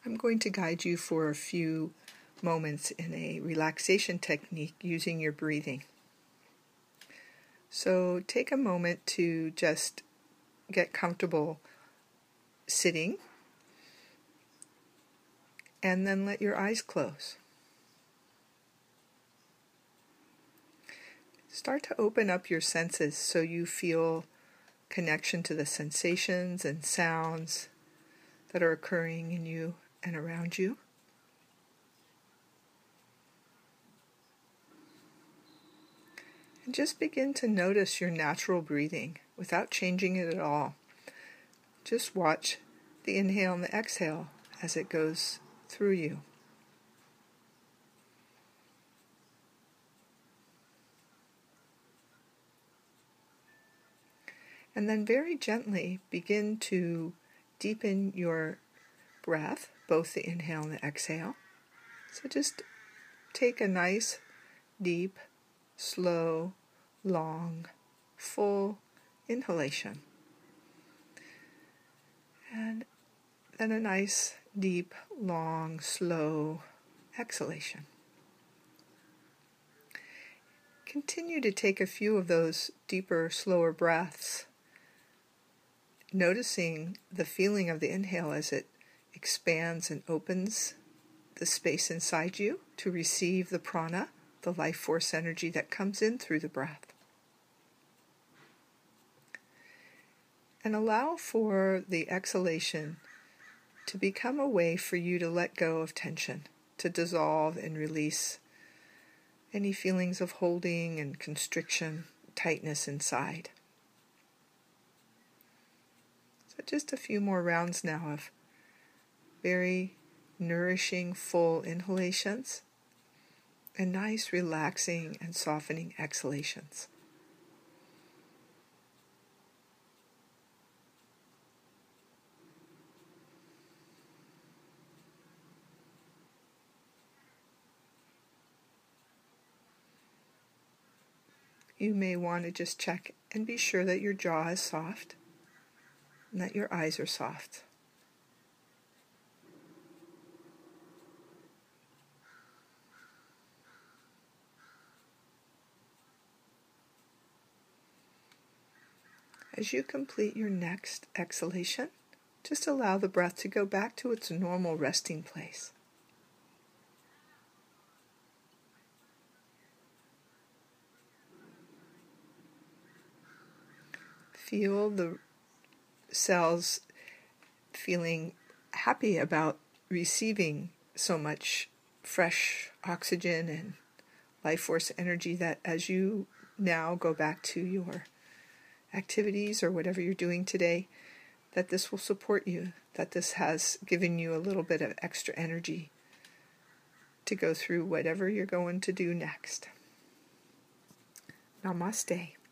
I'm going to guide you for a few moments in a relaxation technique using your breathing. So take a moment to just get comfortable sitting, and then let your eyes close. Start to open up your senses so you feel connection to the sensations and sounds that are occurring in you and around you. And just begin to notice your natural breathing without changing it at all. Just watch the inhale and the exhale as it goes through you. And then very gently begin to deepen your breath, both the inhale and the exhale. So just take a nice, deep, slow, long, full inhalation. And then a nice, deep, long, slow exhalation. Continue to take a few of those deeper, slower breaths, noticing the feeling of the inhale as it expands and opens the space inside you to receive the prana, the life force energy that comes in through the breath. And allow for the exhalation to become a way for you to let go of tension, to dissolve and release any feelings of holding and constriction, tightness inside. So just a few more rounds now of very nourishing, full inhalations and nice, relaxing and softening exhalations. You may want to just check and be sure that your jaw is soft and that your eyes are soft. As you complete your next exhalation, just allow the breath to go back to its normal resting place. Feel the cells feeling happy about receiving so much fresh oxygen and life force energy that as you now go back to your activities or whatever you're doing today, that this will support you, that this has given you a little bit of extra energy to go through whatever you're going to do next. Namaste.